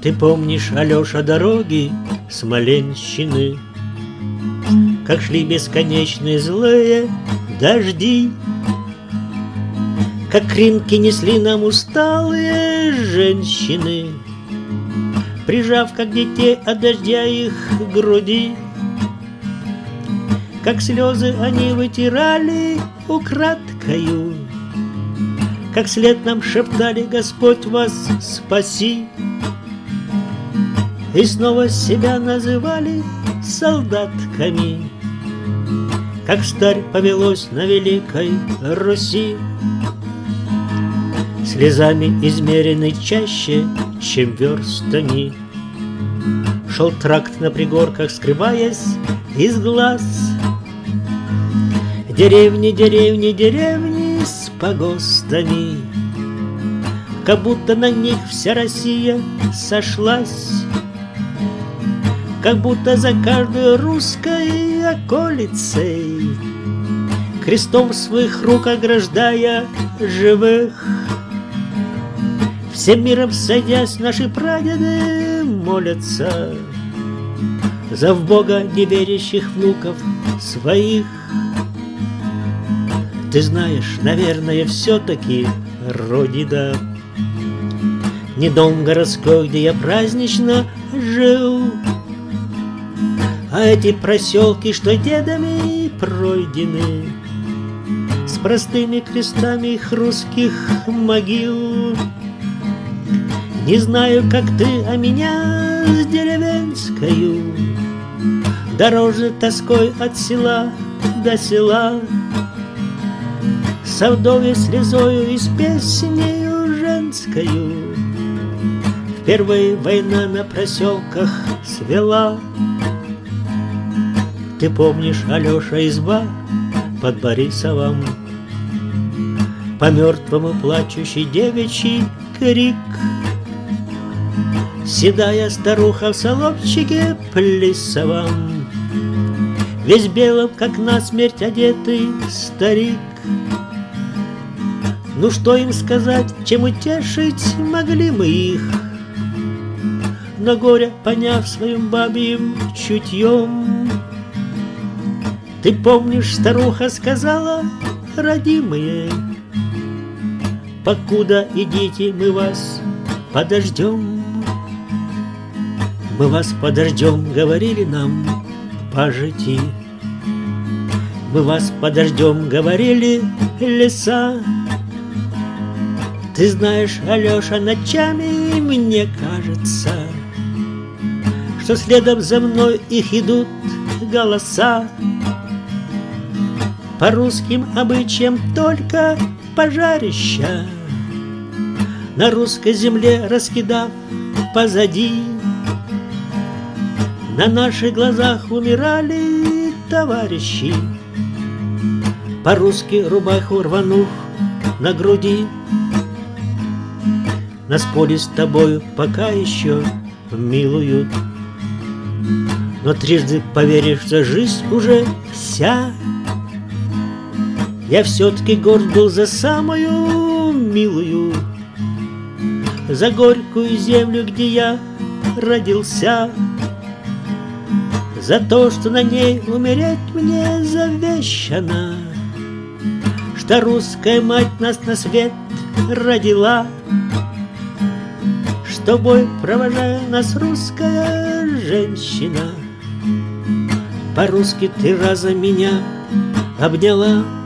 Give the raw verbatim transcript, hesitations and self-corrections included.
Ты помнишь, Алеша, дороги Смоленщины, как шли бесконечные злые дожди, как кринки несли нам усталые женщины, прижав, как детей от дождя, их к груди. Как слезы они вытирали украдкою, как след нам шептали: Господь вас спаси. И снова себя называли солдатками, как старь повелось на великой Руси. Слезами измеренный чаще, чем верстами, шел тракт на пригорках, скрываясь из глаз. Деревни, деревни, деревни с погостами, как будто на них вся Россия сошлась, как будто за каждой русской околицей, крестом своих рук ограждая живых. Всем миром сойдясь, наши прадеды молятся за в Бога неверящих внуков своих. Ты знаешь, наверное, все-таки, Родина, не дом городской, где я празднично жил, а эти проселки, что дедами пройдены, с простыми крестами их русских могил. Не знаю, как ты, а меня с деревенскою дороже тоской от села до села, со вдовьей слезою и с песнею женскою впервые война на проселках свела. Ты помнишь, Алеша, изба под Борисовом, по мертвому плачущий девичий крик, седая старуха в соловчике плясовом, весь белым, как насмерть одетый старик. Ну что им сказать, чем утешить могли мы их, но горе поняв своим бабьим чутьем. Ты помнишь, старуха сказала: родимые, покуда идите, мы вас подождем. Мы вас подождем, говорили нам пажити, мы вас подождем, говорили леса. Ты знаешь, Алеша, ночами мне кажется, что следом за мной их идут голоса. По русским обычаям только пожарища на русской земле раскидав позади. На наших глазах умирали товарищи, по-русски рубаху рванув на груди. Нас поле с тобою пока еще милуют, но трижды поверишь, что жизнь уже вся. Я все-таки горд был за самую милую, за горькую землю, где я родился, за то, что на ней умереть мне завещано, что русская мать нас на свет родила, с тобой провожая нас русская женщина. По-русски три раза меня обняла.